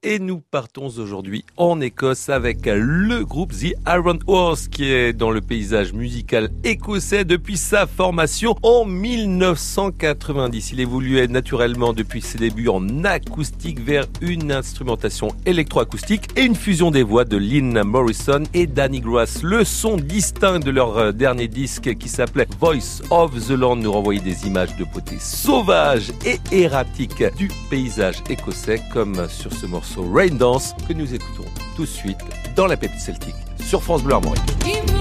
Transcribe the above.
et nous partons aujourd'hui en Écosse avec le groupe The Iron Horse qui est dans le paysage musical écossais depuis sa formation en 1990. Il évoluait naturellement depuis ses débuts en acoustique vers une instrumentation électroacoustique et une fusion des voix de Lynn Morrison et Danny Grass. Le son distinct de leur dernier disque qui s'appelait Voice of the Land nous renvoyait des images de beauté sauvage et erratique du paysage écossais, comme sur ce morceau Rain Dance que nous écoutons tout de suite dans la pépite celtique sur France Bleu Armorique.